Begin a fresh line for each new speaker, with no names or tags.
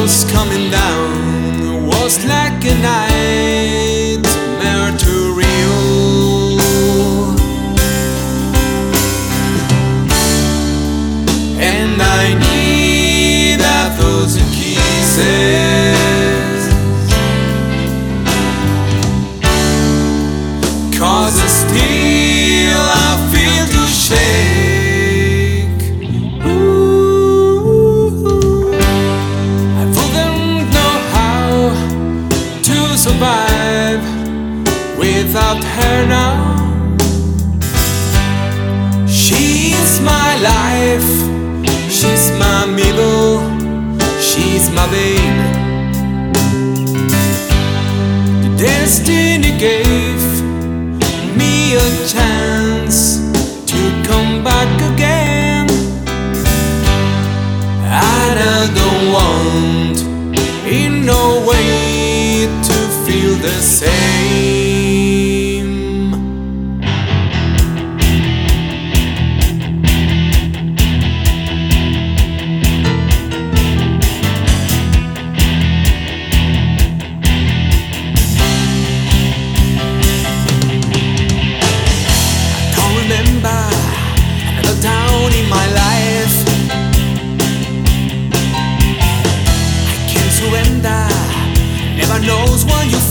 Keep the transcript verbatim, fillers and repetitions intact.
was coming down. It was like a nightmare to real. And I need a thousand kisses, 'cause still I feel to shake. Ooh, I wouldn't know how to survive without her now. She's my life, she's my middle, she's my babe. The destiny gave me a chance to come back again, and I don't want in no way to feel the same. Another down in my life, I can't surrender. Never knows what you